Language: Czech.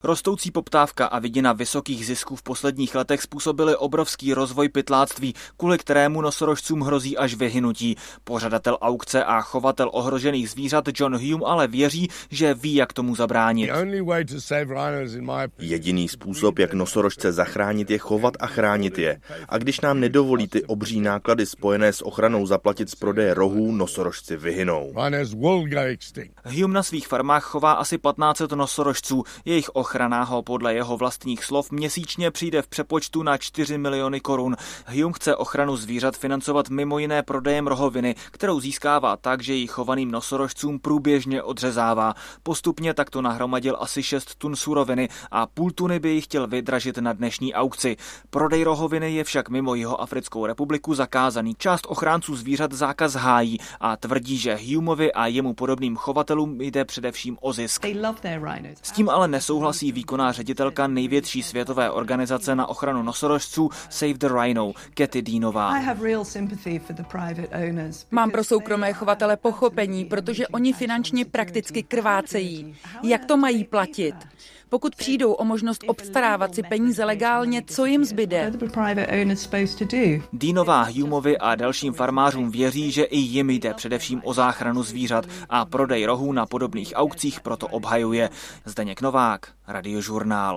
Rostoucí poptávka a vidina vysokých zisků v posledních letech způsobily obrovský rozvoj pytláctví, kvůli kterému nosorožcům hrozí až vyhynutí. Pořadatel aukce a chovatel ohrožených zvířat John Hume ale věří, že ví, jak tomu zabránit. Jediný způsob, jak nosorožce zachránit, je chovat a chránit je. A když nám nedovolí ty obří náklady spojené s ochranou zaplatit z prodeje rohů, nosorožci vyhynou. Hume na svých farmách chová asi 1500 nosorožců. Jejich ochrana ho podle jeho vlastních slov měsíčně přijde v přepočtu na 4 miliony korun. Hume chce ochranu zvířat financovat mimo jiné prodejem rohoviny, kterou získává tak, že ji chovaným nosorožcům průběžně odřezává. Postupně takto nahromadil asi 6 tun suroviny a půl tuny by ji chtěl vydražit na dnešní aukci. Prodej rohoviny je však mimo Jihoafrickou republiku zakázaný. Část ochránců zvířat zákaz hájí a tvrdí, že Humeovi a jemu podobným chovatelům jde především o zisk. S tím ale nesouhlasí výkonná ředitelka největší světové organizace na ochranu nosorožců Save the Rhino, Cathy Deanová. Mám pro soukromé chovatele pochopení, protože oni finančně prakticky krvácejí. Jak to mají platit? Pokud přijdou o možnost obstarávat si peníze legálně, co jim zbyde? Deanová Humeovi a dalším farmářům věří, že i jim jde především o záchranu zvířat a prodej rohů na podobných aukcích proto obhajuje. Zdeněk Novák, Radiožurnál.